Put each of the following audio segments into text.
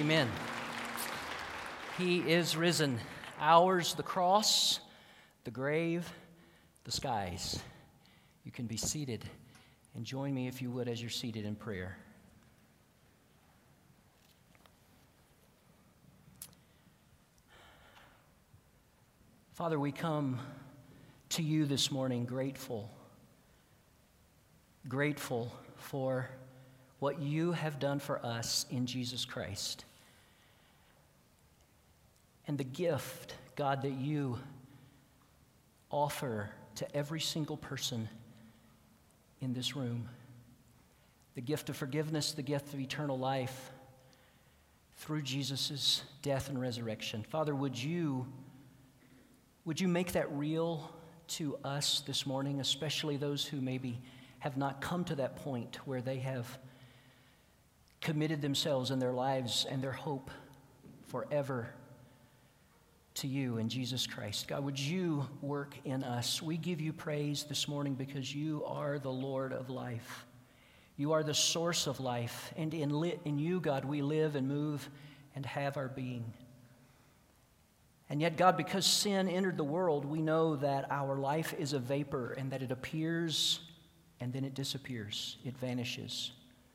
Amen. He is risen. Ours the cross, the grave, the skies. You can be seated and join me, if you would, as you're seated in prayer. Father, we come to you this morning grateful for what you have done for us in Jesus Christ. And the gift, God, that you offer to every single person in this room. The gift of forgiveness, the gift of eternal life through Jesus' death and resurrection. Father, would you make that real to us this morning, especially those who maybe have not come to that point where they have committed themselves and their lives and their hope forever to you in Jesus Christ. God, would you work in us? We give you praise this morning because you are the Lord of life. You are the source of life, and in you, God, we live and move and have our being. And yet, God, because sin entered the world, we know that our life is a vapor and that it appears and then it disappears. It vanishes.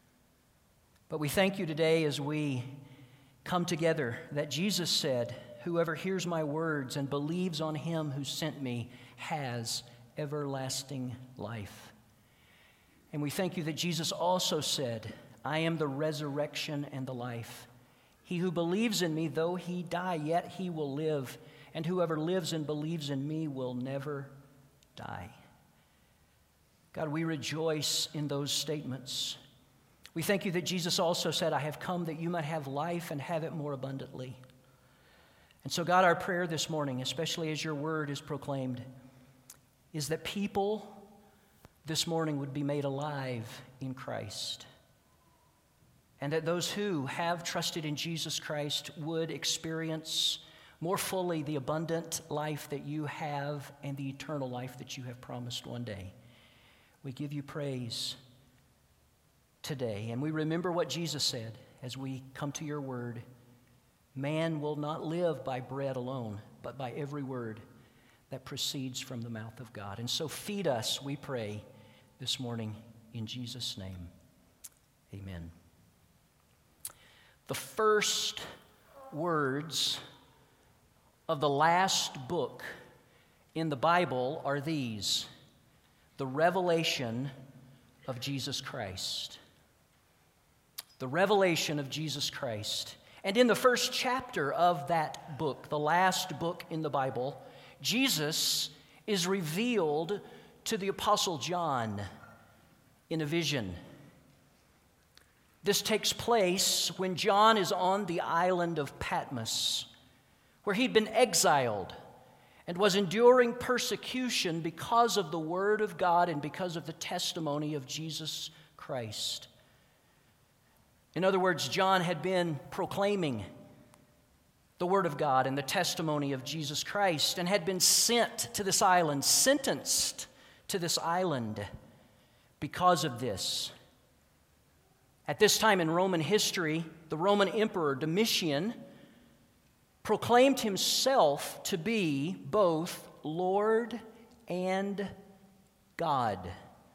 But we thank you today as we come together that Jesus said, "Whoever hears my words and believes on him who sent me has everlasting life." And we thank you that Jesus also said, "I am the resurrection and the life. He who believes in me, though he die, yet he will live. And whoever lives and believes in me will never die." God, we rejoice in those statements. We thank you that Jesus also said, "I have come that you might have life and have it more abundantly." And so, God, our prayer this morning, especially as your word is proclaimed, is that people this morning would be made alive in Christ. And that those who have trusted in Jesus Christ would experience more fully the abundant life that you have and the eternal life that you have promised one day. We give you praise today. And we remember what Jesus said as we come to your word. Man will not live by bread alone, but by every word that proceeds from the mouth of God. And so feed us, we pray, this morning in Jesus' name. Amen. The first words of the last book in the Bible are these: the revelation of Jesus Christ. The revelation of Jesus Christ. And in the first chapter of that book, the last book in the Bible, Jesus is revealed to the Apostle John in a vision. This takes place when John is on the island of Patmos, where he'd been exiled and was enduring persecution because of the Word of God and because of the testimony of Jesus Christ. In other words, John had been proclaiming the Word of God and the testimony of Jesus Christ and had been sent to this island, sentenced to this island because of this. At this time in Roman history, the Roman Emperor Domitian proclaimed himself to be both Lord and God.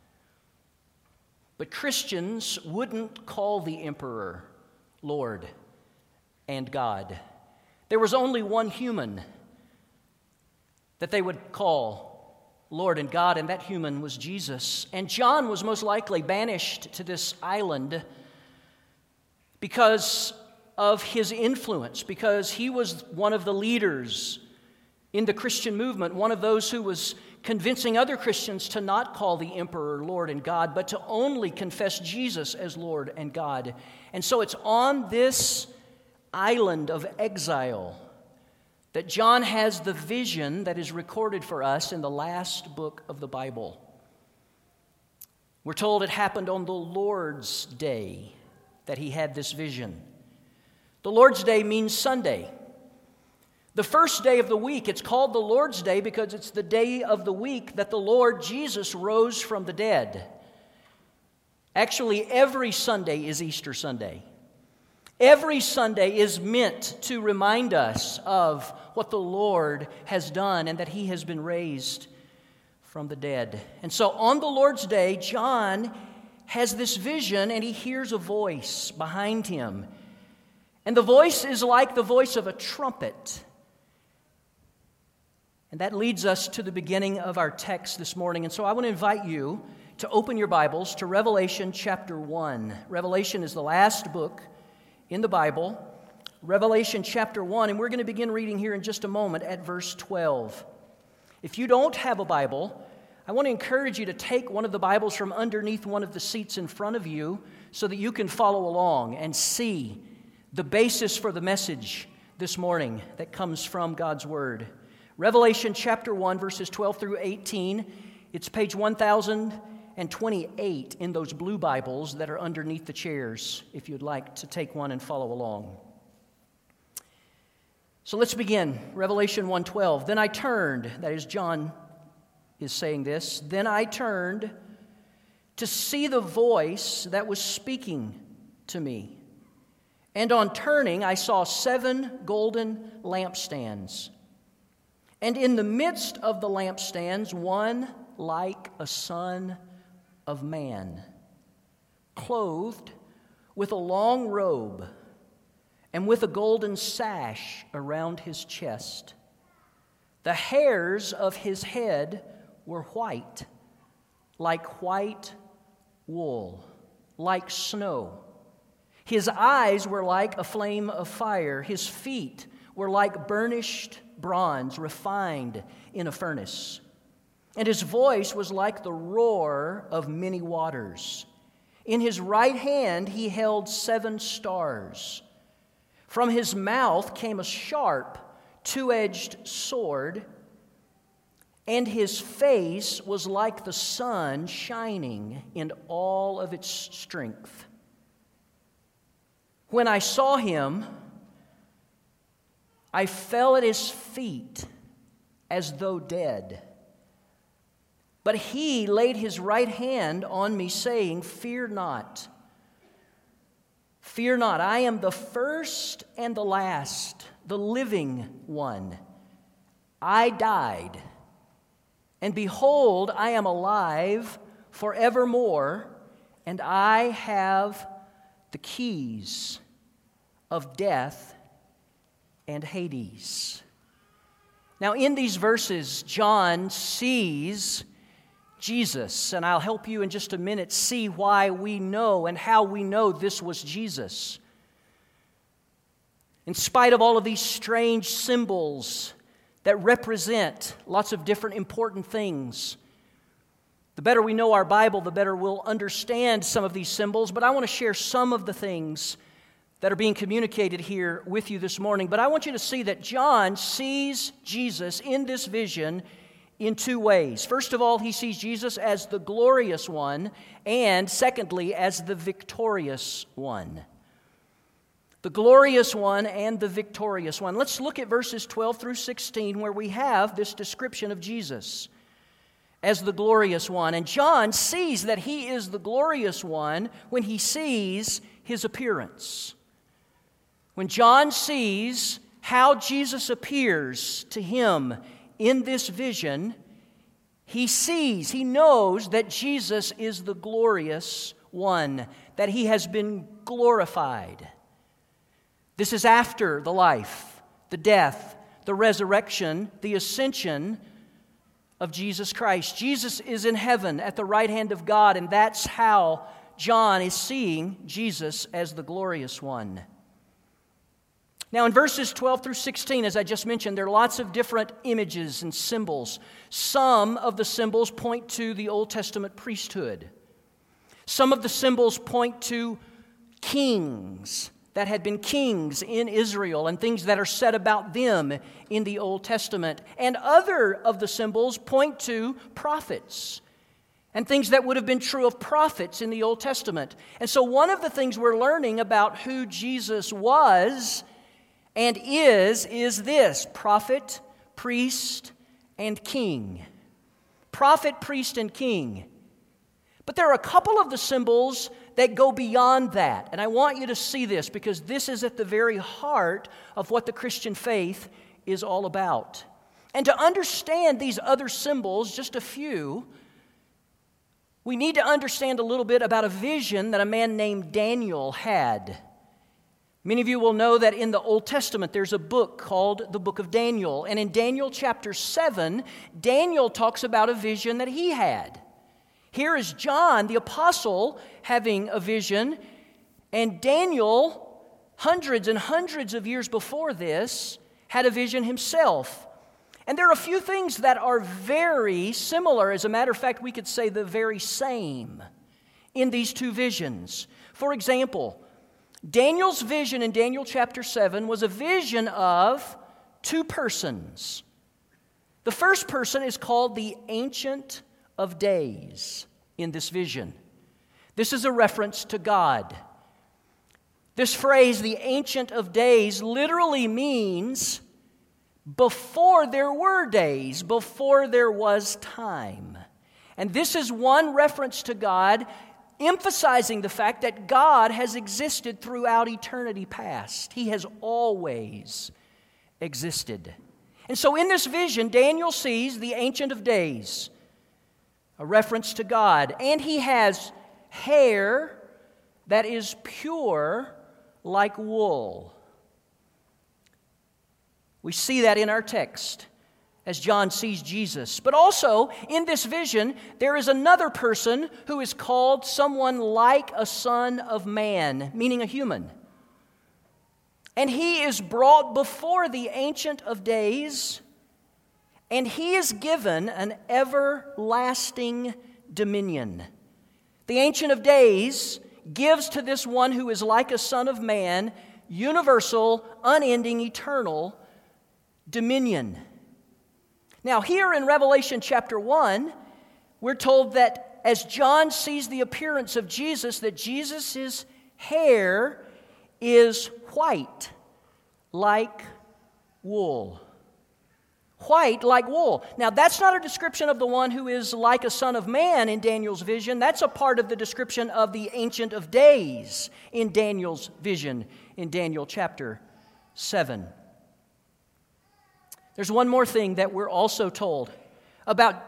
But Christians wouldn't call the emperor Lord and God. There was only one human that they would call Lord and God, and that human was Jesus. And John was most likely banished to this island because of his influence, because he was one of the leaders in the Christian movement, one of those who was convincing other Christians to not call the emperor Lord and God, but to only confess Jesus as Lord and God. And so it's on this island of exile that John has the vision that is recorded for us in the last book of the Bible. We're told it happened on the Lord's Day that he had this vision. The Lord's Day means Sunday. The first day of the week, it's called the Lord's Day because it's the day of the week that the Lord Jesus rose from the dead. Actually, every Sunday is Easter Sunday. Every Sunday is meant to remind us of what the Lord has done and that He has been raised from the dead. And so on the Lord's Day, John has this vision and he hears a voice behind him. And the voice is like the voice of a trumpet. And that leads us to the beginning of our text this morning. And so I want to invite you to open your Bibles to Revelation chapter 1. Revelation is the last book in the Bible. Revelation chapter 1, and we're going to begin reading here in just a moment at verse 12. If you don't have a Bible, I want to encourage you to take one of the Bibles from underneath one of the seats in front of you so that you can follow along and see the basis for the message this morning that comes from God's Word. Revelation chapter 1, verses 12 through 18. It's page 1028 in those blue Bibles that are underneath the chairs, if you'd like to take one and follow along. So let's begin. Revelation 1:12. Then I turned, that is, John is saying this, then I turned to see the voice that was speaking to me. And on turning, I saw 7 golden lampstands. And in the midst of the lampstands, one like a son of man, clothed with a long robe and with a golden sash around his chest. The hairs of his head were white, like white wool, like snow. His eyes were like a flame of fire. His feet were like burnished bronze refined in a furnace. And his voice was like the roar of many waters. In his right hand he held 7 stars. From his mouth came a sharp, 2-edged sword, and his face was like the sun shining in all of its strength. When I saw him, I fell at his feet as though dead. But he laid his right hand on me, saying, "Fear not. Fear not. I am the first and the last, the living one. I died, and behold, I am alive forevermore, and I have the keys of death and Hades." Now, in these verses, John sees Jesus, and I'll help you in just a minute see why we know and how we know this was Jesus. In spite of all of these strange symbols that represent lots of different important things, the better we know our Bible, the better we'll understand some of these symbols. But I want to share some of the things that are being communicated here with you this morning. But I want you to see that John sees Jesus in this vision in 2 ways. First of all, he sees Jesus as the glorious one, and secondly, as the victorious one. The glorious one and the victorious one. Let's look at verses 12 through 16, where we have this description of Jesus as the glorious one. And John sees that he is the glorious one when he sees his appearance. When John sees how Jesus appears to him in this vision, he knows that Jesus is the glorious one, that he has been glorified. This is after the life, the death, the resurrection, the ascension of Jesus Christ. Jesus is in heaven at the right hand of God, and that's how John is seeing Jesus as the glorious one. Now, in verses 12 through 16, as I just mentioned, there are lots of different images and symbols. Some of the symbols point to the Old Testament priesthood. Some of the symbols point to kings that had been kings in Israel and things that are said about them in the Old Testament. And other of the symbols point to prophets and things that would have been true of prophets in the Old Testament. And so one of the things we're learning about who Jesus was and is this: prophet, priest, and king. Prophet, priest, and king. But there are a couple of the symbols that go beyond that. And I want you to see this because this is at the very heart of what the Christian faith is all about. And to understand these other symbols, just a few, we need to understand a little bit about a vision that a man named Daniel had. Many of you will know that in the Old Testament there's a book called the Book of Daniel. And in Daniel chapter 7, Daniel talks about a vision that he had. Here is John, the apostle, having a vision. And Daniel, hundreds and hundreds of years before this, had a vision himself. And there are a few things that are very similar. As a matter of fact, we could say the very same in these two visions. For example, Daniel's vision in Daniel chapter 7 was a vision of two persons. The first person is called the Ancient of Days in this vision. This is a reference to God. This phrase, the Ancient of Days, literally means before there were days, before there was time. And this is one reference to God, emphasizing the fact that God has existed throughout eternity past. He has always existed. And so in this vision, Daniel sees the Ancient of Days, a reference to God, and he has hair that is pure like wool. We see that in our text as John sees Jesus. But also, in this vision, there is another person who is called someone like a son of man, meaning a human. And he is brought before the Ancient of Days, and he is given an everlasting dominion. The Ancient of Days gives to this one who is like a son of man universal, unending, eternal dominion. Now, here in Revelation chapter 1, we're told that as John sees the appearance of Jesus, that Jesus' hair is white like wool. White like wool. Now, that's not a description of the one who is like a son of man in Daniel's vision. That's a part of the description of the Ancient of Days in Daniel's vision in Daniel chapter 7. There's one more thing that we're also told about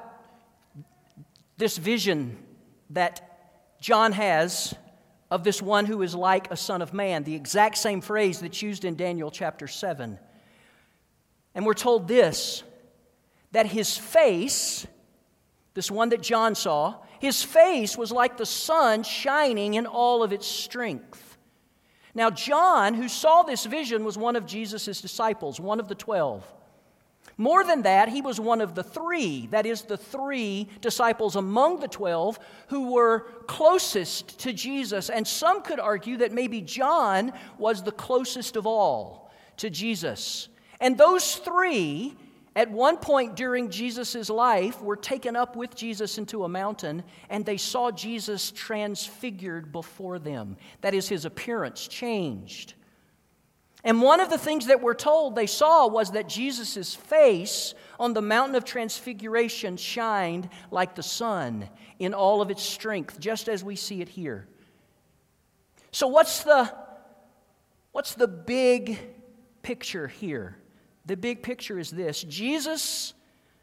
this vision that John has of this one who is like a son of man, the exact same phrase that's used in Daniel chapter 7. And we're told this, that his face, this one that John saw, his face was like the sun shining in all of its strength. Now, John, who saw this vision, was one of Jesus' disciples, one of the 12. More than that, he was one of the three, that is, the three disciples among the 12 who were closest to Jesus. And some could argue that maybe John was the closest of all to Jesus. And those three, at one point during Jesus' life, were taken up with Jesus into a mountain, and they saw Jesus transfigured before them. That is, his appearance changed. And one of the things that we're told they saw was that Jesus' face on the mountain of transfiguration shined like the sun in all of its strength, just as we see it here. So what's the big picture here? The big picture is this: Jesus'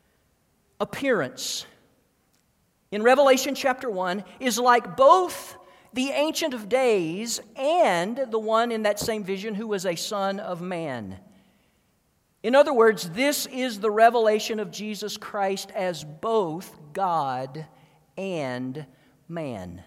appearance in Revelation chapter 1 is like both the Ancient of Days and the one in that same vision who was a son of man. In other words, this is the revelation of Jesus Christ as both God and man.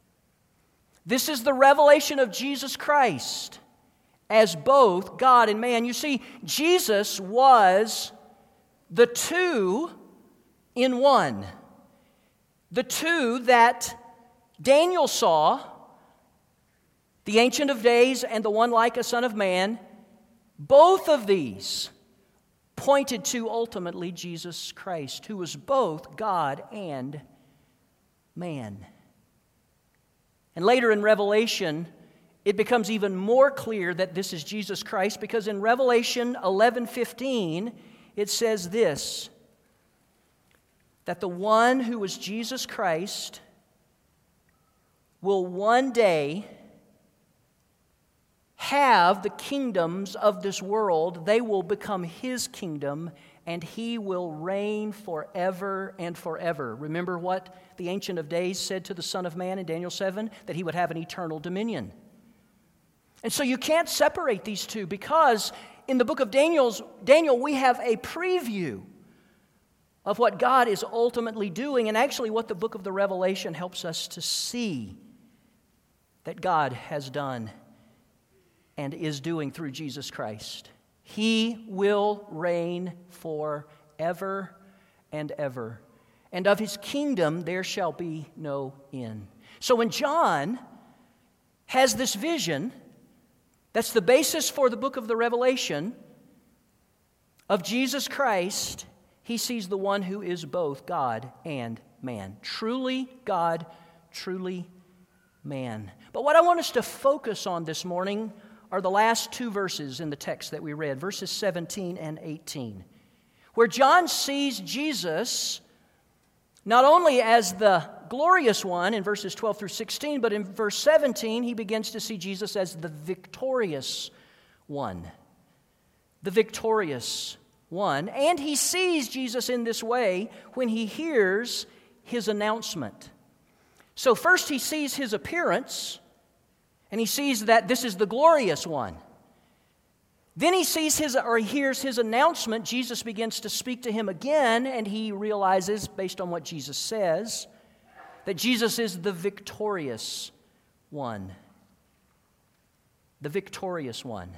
This is the revelation of Jesus Christ as both God and man. You see, Jesus was the two in one. The two that Daniel saw, the Ancient of Days and the one like a son of man, both of these pointed to ultimately Jesus Christ, who was both God and man. And later in Revelation, it becomes even more clear that this is Jesus Christ, because in Revelation 11:15, it says this, that the one who was Jesus Christ will one day have the kingdoms of this world. They will become His kingdom, and He will reign forever and forever. Remember what the Ancient of Days said to the Son of Man in Daniel 7? That He would have an eternal dominion. And so you can't separate these two, because in the book of Daniel, we have a preview of what God is ultimately doing, and actually what the book of the Revelation helps us to see that God has done and is doing through Jesus Christ. He will reign forever and ever, and of His kingdom there shall be no end. So when John has this vision, that's the basis for the book of the Revelation, of Jesus Christ, he sees the one who is both God and man. Truly God, truly man. But what I want us to focus on this morning are the last two verses in the text that we read, verses 17 and 18, where John sees Jesus not only as the glorious one in verses 12 through 16, but in verse 17 he begins to see Jesus as the victorious one. The victorious one. And he sees Jesus in this way when he hears His announcement. So first he sees His appearance, and he sees that this is the glorious one. Then he hears His announcement. Jesus begins to speak to him again, and he realizes, based on what Jesus says, that Jesus is the victorious one. The victorious one.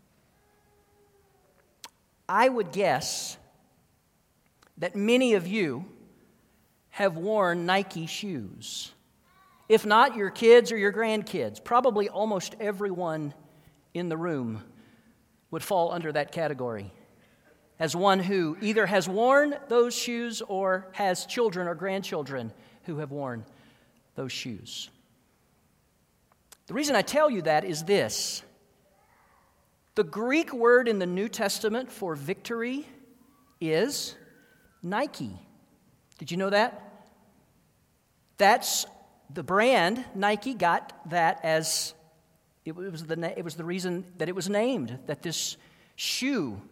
I would guess that many of you have worn Nike shoes. If not, your kids or your grandkids. Probably almost everyone in the room would fall under that category, as one who either has worn those shoes or has children or grandchildren who have worn those shoes. The reason I tell you that is this. The Greek word in the New Testament for victory is Nike. Did you know that? That's the brand. Nike got that as it was the reason that it was named, that this shoe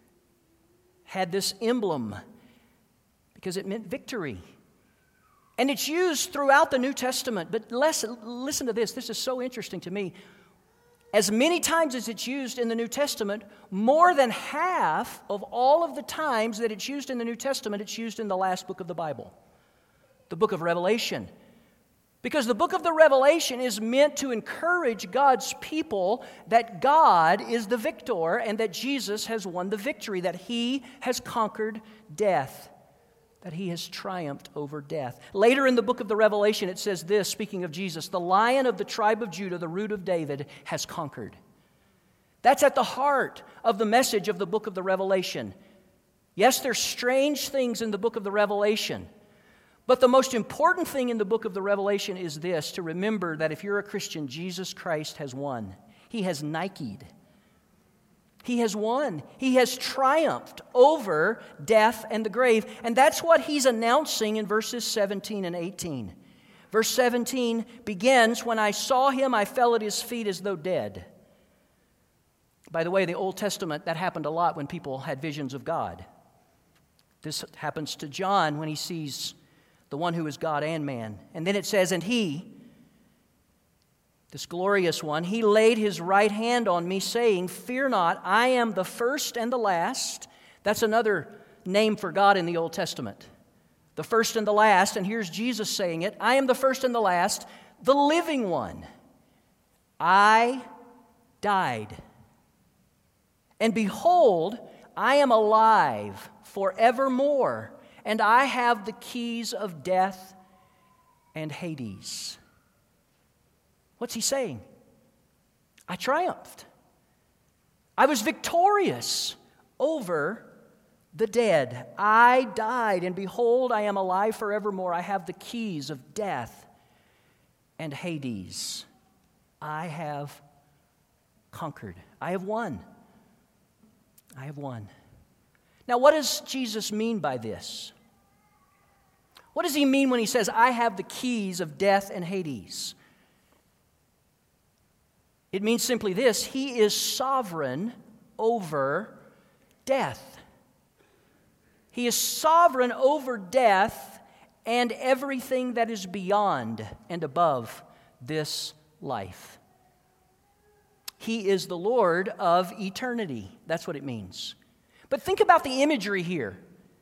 had this emblem, because it meant victory. And it's used throughout the New Testament. But listen to this. This is so interesting to me. As many times as it's used in the New Testament, more than half of all of the times that it's used in the New Testament, it's used in the last book of the Bible, the book of Revelation. Because the book of the Revelation is meant to encourage God's people that God is the victor and that Jesus has won the victory, that He has conquered death, that He has triumphed over death. Later in the book of the Revelation, it says this, speaking of Jesus, the Lion of the tribe of Judah, the root of David, has conquered. That's at the heart of the message of the book of the Revelation. Yes, there's strange things in the book of the Revelation, but the most important thing in the book of the Revelation is this, to remember that if you're a Christian, Jesus Christ has won. He has Nike'd. He has won. He has triumphed over death and the grave. And that's what He's announcing in verses 17 and 18. Verse 17 begins, when I saw Him, I fell at His feet as though dead. By the way, the Old Testament, that happened a lot when people had visions of God. This happens to John when he sees the one who is God and man. And then it says, and He, this glorious one, He laid His right hand on me, saying, fear not, I am the first and the last. That's another name for God in the Old Testament. The first and the last, and here's Jesus saying it, I am the first and the last, the living one. I died. And behold, I am alive forevermore, and I have the keys of death and Hades. What's He saying? I triumphed. I was victorious over the dead. I died, and behold, I am alive forevermore. I have the keys of death and Hades. I have conquered. I have won. I have won. Now, what does Jesus mean by this? What does He mean when He says, I have the keys of death and Hades? It means simply this: He is sovereign over death. He is sovereign over death and everything that is beyond and above this life. He is the Lord of eternity. That's what it means. But think about the imagery here.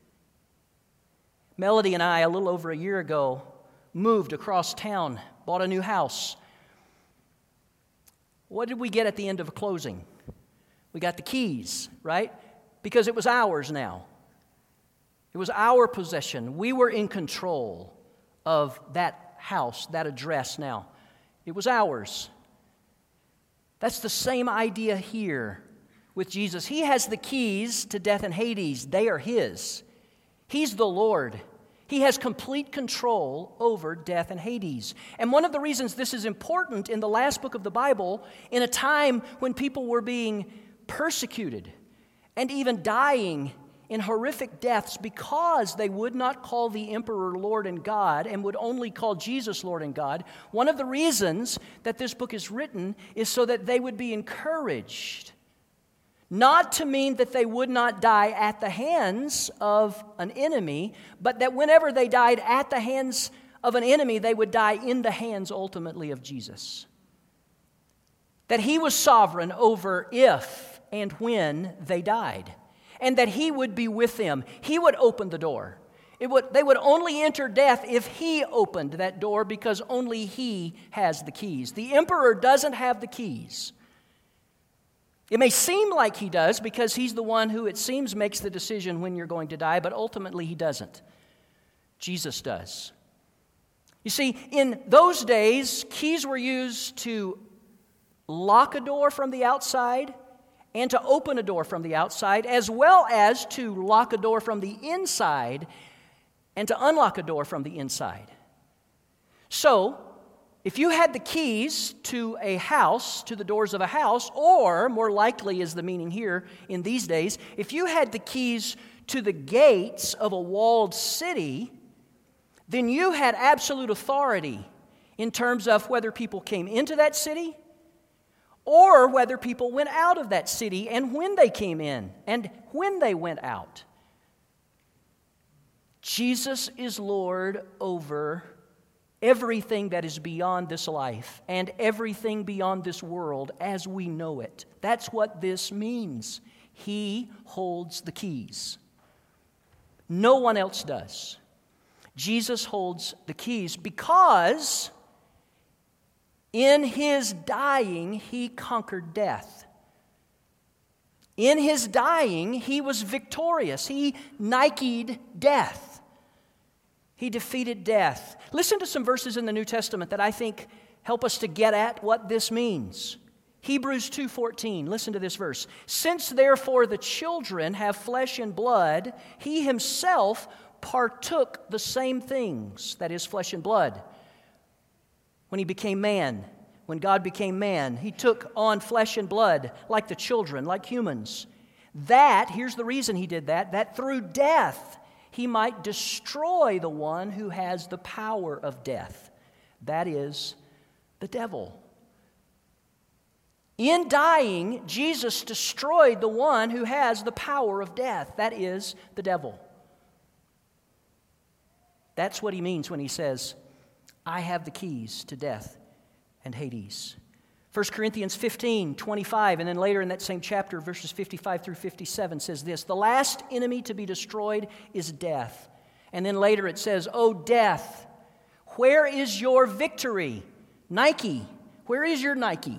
Melody and I, a little over a year ago, moved across town, bought a new house. What did we get at the end of a closing? We got the keys, right? Because it was ours now. It was our possession. We were in control of that house, that address now. It was ours. That's the same idea here with Jesus. He has the keys to death and Hades. They are His. He's the Lord. He has complete control over death and Hades. And one of the reasons this is important in the last book of the Bible, in a time when people were being persecuted and even dying in horrific deaths because they would not call the emperor Lord and God and would only call Jesus Lord and God, one of the reasons that this book is written is so that they would be encouraged. Not to mean that they would not die at the hands of an enemy, but that whenever they died at the hands of an enemy, they would die in the hands ultimately of Jesus. That He was sovereign over if and when they died, and that He would be with them. He would open the door. They would only enter death if He opened that door, because only He has the keys. The emperor doesn't have the keys. It may seem like he does because he's the one who, it seems, makes the decision when you're going to die, but ultimately he doesn't. Jesus does. You see, in those days, keys were used to lock a door from the outside and to open a door from the outside, as well as to lock a door from the inside and to unlock a door from the inside. So, if you had the keys to a house, to the doors of a house, or more likely is the meaning here in these days, if you had the keys to the gates of a walled city, then you had absolute authority in terms of whether people came into that city or whether people went out of that city, and when they came in and when they went out. Jesus is Lord over everything that is beyond this life and everything beyond this world as we know it. That's what this means. He holds the keys. No one else does. Jesus holds the keys because in His dying, He conquered death. In His dying, He was victorious. He Nike'd death. He defeated death. Listen to some verses in the New Testament that I think help us to get at what this means. Hebrews 2:14, listen to this verse. Since therefore the children have flesh and blood, He Himself partook the same things, that is, flesh and blood. When He became man, when God became man, He took on flesh and blood like the children, like humans. That, here's the reason He did that through death, He might destroy the one who has the power of death. That is, the devil. In dying, Jesus destroyed the one who has the power of death. That is, the devil. That's what He means when He says, I have the keys to death and Hades. 1 Corinthians 15:25, and then later in that same chapter, verses 55 through 57 says this, the last enemy to be destroyed is death. And then later it says, O death, where is your victory? Nike, where is your Nike?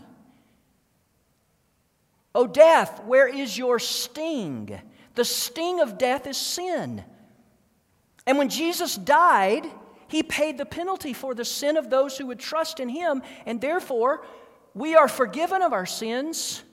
O death, where is your sting? The sting of death is sin. And when Jesus died, He paid the penalty for the sin of those who would trust in Him, and therefore we are forgiven of our sins,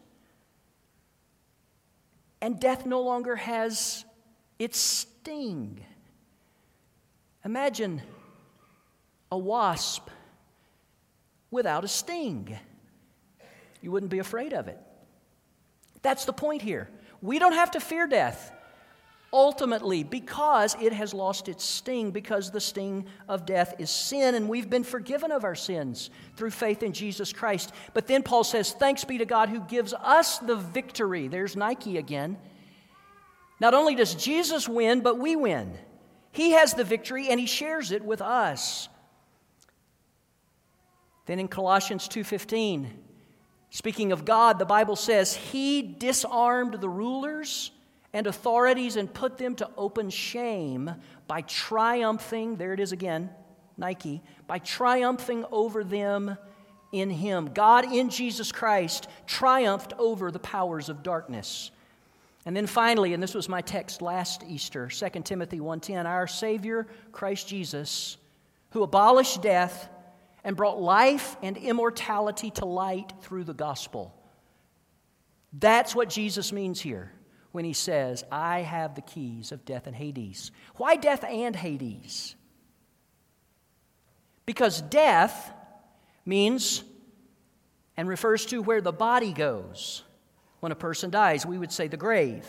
and death no longer has its sting. Imagine a wasp without a sting. You wouldn't be afraid of it. That's the point here. We don't have to fear death. Ultimately, because it has lost its sting, because the sting of death is sin, and we've been forgiven of our sins through faith in Jesus Christ. But then Paul says, thanks be to God who gives us the victory. There's Nike again. Not only does Jesus win, but we win. He has the victory, and he shares it with us. Then in Colossians 2:15, speaking of God, the Bible says, he disarmed the rulers and authorities and put them to open shame by triumphing, there it is again, Nike, by triumphing over them in him. God in Jesus Christ triumphed over the powers of darkness. And then finally, and this was my text last Easter, 2 Timothy 1:10, our Savior, Christ Jesus, who abolished death and brought life and immortality to light through the gospel. That's what Jesus means here when he says, I have the keys of death and Hades. Why death and Hades? Because death means and refers to where the body goes. When a person dies, we would say the grave.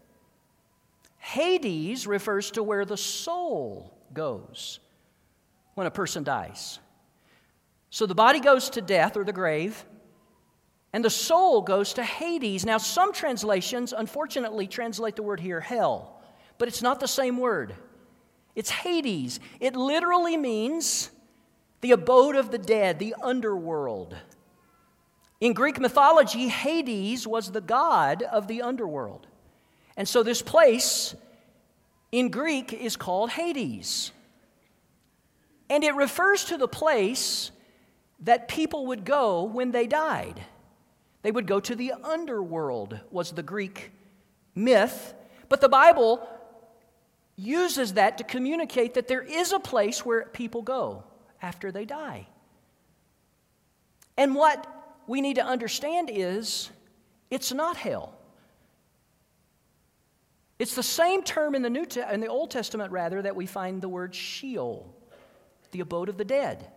Hades refers to where the soul goes when a person dies. So the body goes to death or the grave, and the soul goes to Hades. Now, some translations, unfortunately, translate the word here, hell. But it's not the same word. It's Hades. It literally means the abode of the dead, the underworld. In Greek mythology, Hades was the god of the underworld. And so this place in Greek is called Hades. And it refers to the place that people would go when they died. They would go to the underworld, was the Greek myth. But the Bible uses that to communicate that there is a place where people go after they die. And what we need to understand is it's not hell. It's the same term in the Old Testament rather that we find the word Sheol, the abode of the dead.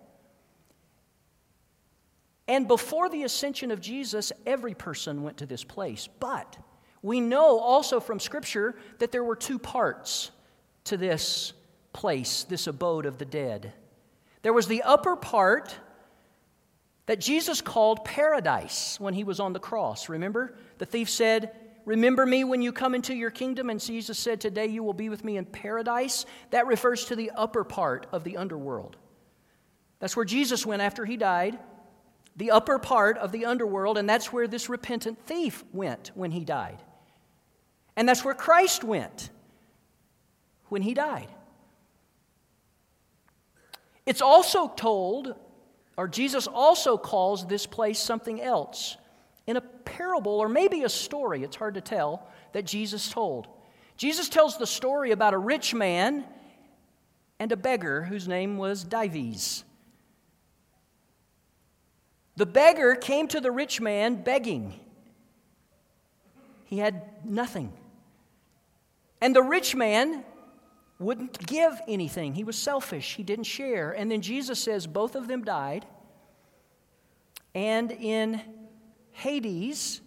And before the ascension of Jesus, every person went to this place. But we know also from Scripture that there were two parts to this place, this abode of the dead. There was the upper part that Jesus called paradise when he was on the cross. Remember? The thief said, remember me when you come into your kingdom. And Jesus said, today you will be with me in paradise. That refers to the upper part of the underworld. That's where Jesus went after he died. The upper part of the underworld, and that's where this repentant thief went when he died. And that's where Christ went when he died. It's also told, or Jesus also calls this place something else in a parable, or maybe a story, it's hard to tell, that Jesus told. Jesus tells the story about a rich man and a beggar whose name was Dives. The beggar came to the rich man begging. He had nothing. And the rich man wouldn't give anything. He was selfish. He didn't share. And then Jesus says both of them died. And in Hades,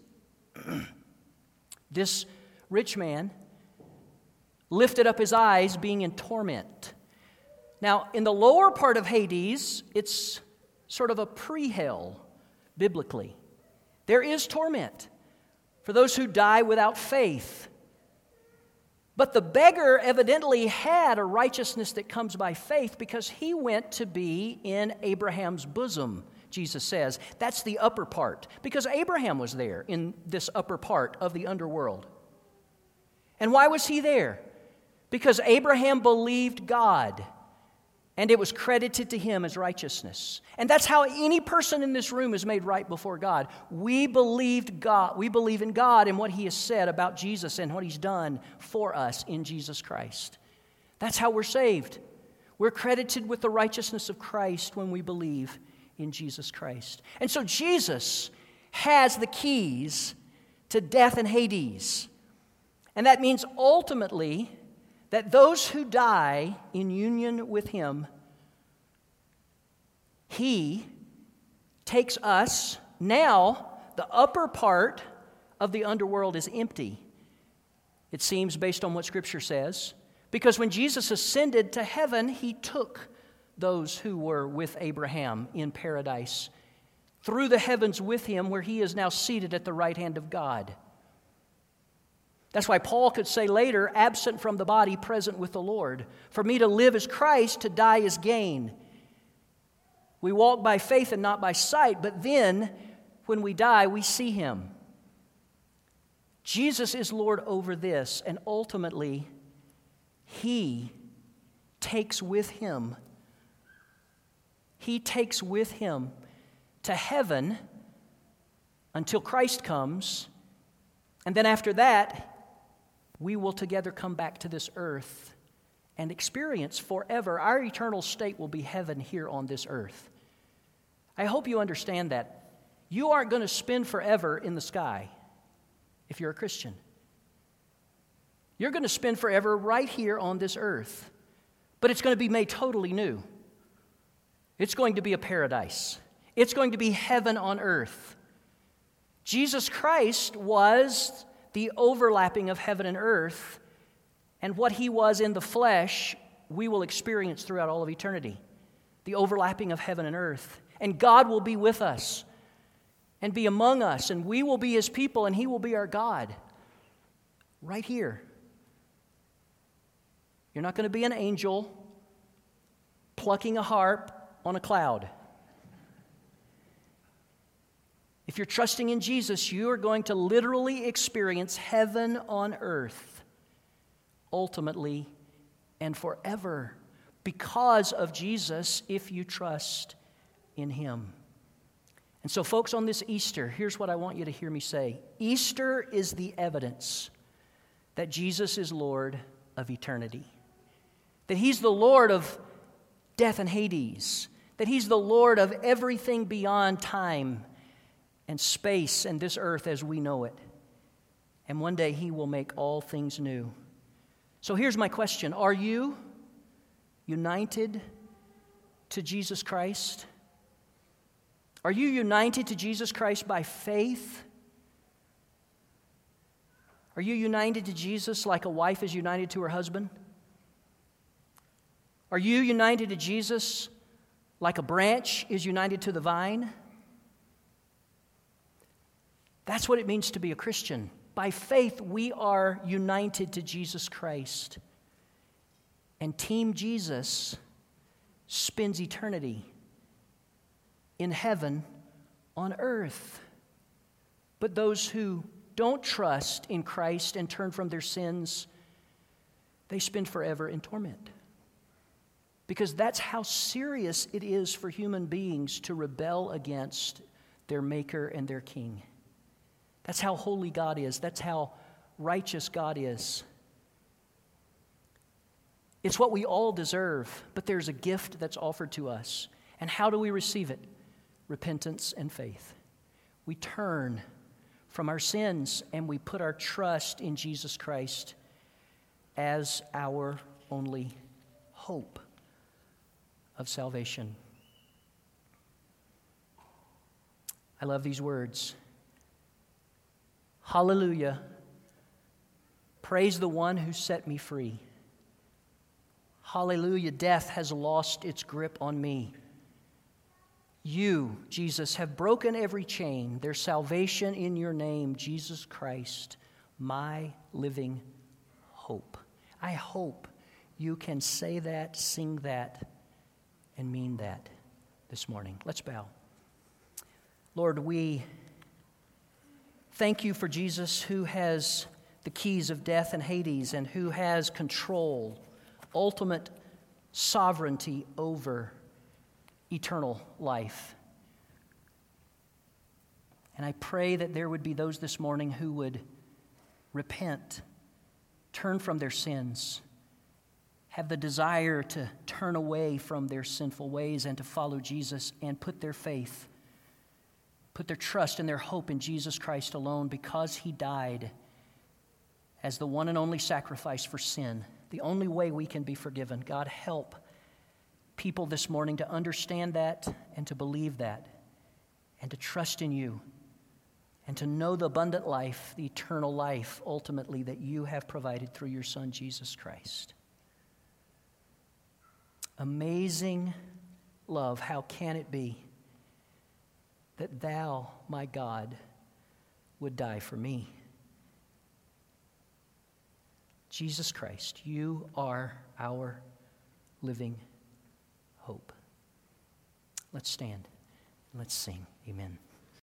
this rich man lifted up his eyes being in torment. Now, in the lower part of Hades, it's sort of a pre-hell, biblically. There is torment for those who die without faith. But the beggar evidently had a righteousness that comes by faith because he went to be in Abraham's bosom, Jesus says. That's the upper part, because Abraham was there in this upper part of the underworld. And why was he there? Because Abraham believed God, and it was credited to him as righteousness. And that's how any person in this room is made right before God. We believed God. We believe in God and what he has said about Jesus and what he's done for us in Jesus Christ. That's how we're saved. We're credited with the righteousness of Christ when we believe in Jesus Christ. And so Jesus has the keys to death and Hades. And that means ultimately that those who die in union with him, he takes us. Now, the upper part of the underworld is empty. it seems, based on what Scripture says, because when Jesus ascended to heaven, he took those who were with Abraham in paradise through the heavens with him, where he is now seated at the right hand of God. That's why Paul could say later, absent from the body, present with the Lord. For me to live is Christ, to die is gain. We walk by faith and not by sight, but then when we die, we see him. Jesus is Lord over this, and ultimately, he takes with him to heaven until Christ comes, and then after that, we will together come back to this earth and experience forever. Our eternal state will be heaven here on this earth. I hope you understand that. You aren't going to spend forever in the sky if you're a Christian. You're going to spend forever right here on this earth, but it's going to be made totally new. It's going to be a paradise. It's going to be heaven on earth. Jesus Christ was the overlapping of heaven and earth, and what he was in the flesh, we will experience throughout all of eternity. The overlapping of heaven and earth. And God will be with us and be among us, and we will be his people, and he will be our God. Right here. You're not going to be an angel plucking a harp on a cloud. If you're trusting in Jesus, you are going to literally experience heaven on earth, ultimately and forever, because of Jesus, if you trust in him. And so, folks, on this Easter, here's what I want you to hear me say. Easter is the evidence that Jesus is Lord of eternity, that he's the Lord of death and Hades, that he's the Lord of everything beyond time and space and this earth as we know it. And one day he will make all things new. So here's my question. Are you united to Jesus Christ? Are you united to Jesus Christ by faith? Are you united to Jesus like a wife is united to her husband? Are you united to Jesus like a branch is united to the vine? That's what it means to be a Christian. By faith, we are united to Jesus Christ. And Team Jesus spends eternity in heaven on earth. But those who don't trust in Christ and turn from their sins, they spend forever in torment. Because that's how serious it is for human beings to rebel against their Maker and their King. That's how holy God is. That's how righteous God is. It's what we all deserve, but there's a gift that's offered to us. And how do we receive it? Repentance and faith. We turn from our sins and we put our trust in Jesus Christ as our only hope of salvation. I love these words. Hallelujah. Praise the one who set me free. Hallelujah. Death has lost its grip on me. You, Jesus, have broken every chain. There's salvation in your name, Jesus Christ, my living hope. I hope you can say that, sing that, and mean that this morning. Let's bow. Lord, we thank you for Jesus, who has the keys of death and Hades and who has control, ultimate sovereignty over eternal life. And I pray that there would be those this morning who would repent, turn from their sins, have the desire to turn away from their sinful ways and to follow Jesus and put their faith, put their trust and their hope in Jesus Christ alone, because he died as the one and only sacrifice for sin, the only way we can be forgiven. God, help people this morning to understand that and to believe that and to trust in you and to know the abundant life, the eternal life, ultimately, that you have provided through your Son, Jesus Christ. Amazing love, how can it be that thou, my God, would die for me? Jesus Christ, you are our living hope. Let's stand and let's sing. Amen.